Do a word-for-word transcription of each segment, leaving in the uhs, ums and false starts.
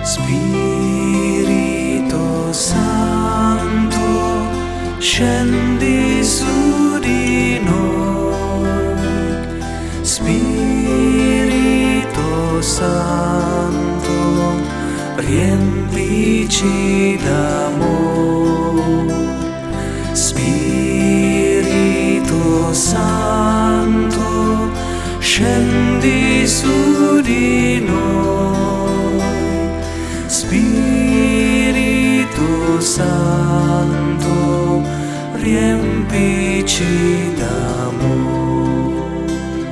Spirito Santo, scendi su di noi. Spirito Santo, riempici d'amore. Spirito Santo, scendi su di noi. Spirito Santo, riempici d'amore.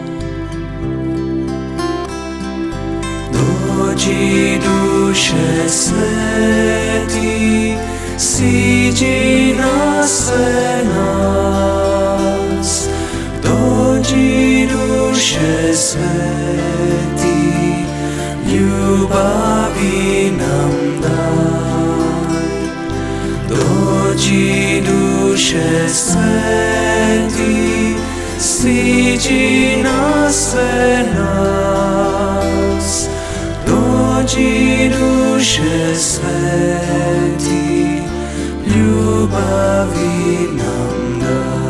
Dođi duše sveti, siđi na sve nas. Dođi duše sveti, ljubavi nam daj. Dođi duše sveti, siđi na sve nas. Dođi duše sveti, ljubavi nam daj.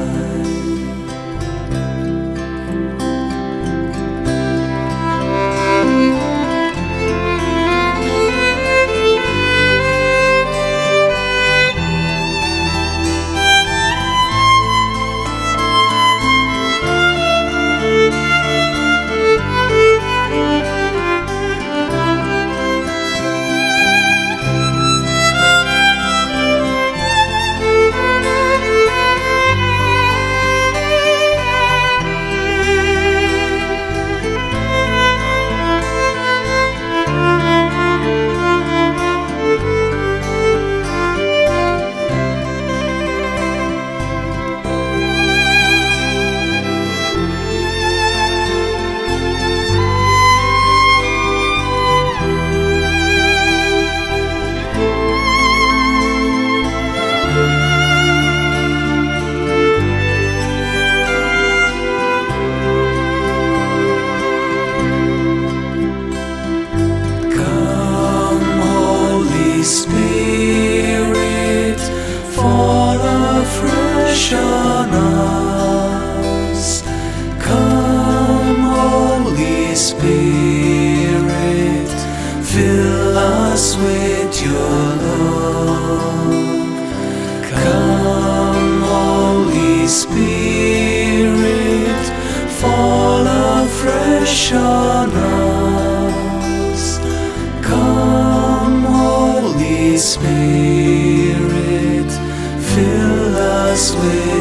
Spirit, fall afresh on us. Come, Holy Spirit, fill us with your love. Come, Holy Spirit, fall afresh on us. Come, Holy Spirit, fill us with